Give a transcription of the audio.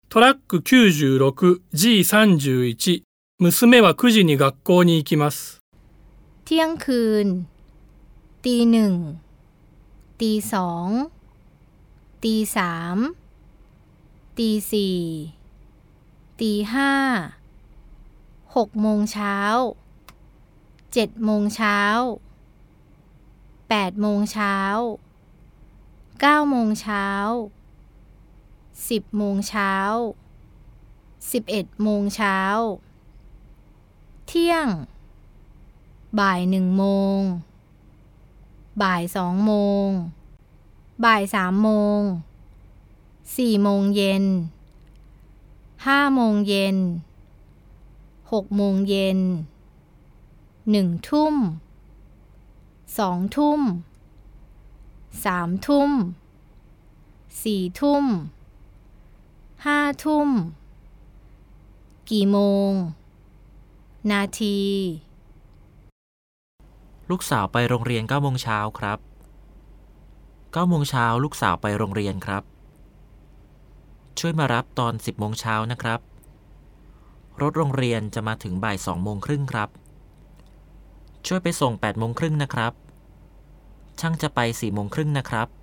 トラック 96G31 娘は9時に学校に行きます。 เที่ยงคืนตีหนึ่งตีสองตีสามตีสี่ตีห้า6 โมงเช้า7 โมงเช้า8 โมงเช้า9 โมงเช้า10 โมงเช้า11 โมงเช้าเที่ยงบ่าย 1 โมงบ่าย 2 โมงบ่าย 3 โมง4 โมงเย็น5 โมงเย็น6 โมงเย็น1 ทุ่ม2 ทุ่ม3 ทุ่ม4 ทุ่ม5 ทุ่มกี่โมงนาทีลูกสาวไปโรงเรียน9 โมงเช้าครับ9 โมงเช้าลูกสาวไปโรงเรียนครับช่วยมารับตอน10 โมงเช้านะครับรถโรงเรียนจะมาถึงบ่าย 2 โมงครึ่งครับช่วยไปส่ง8 โมงครึ่งนะครับช่างจะไป4 โมงครึ่งนะครับ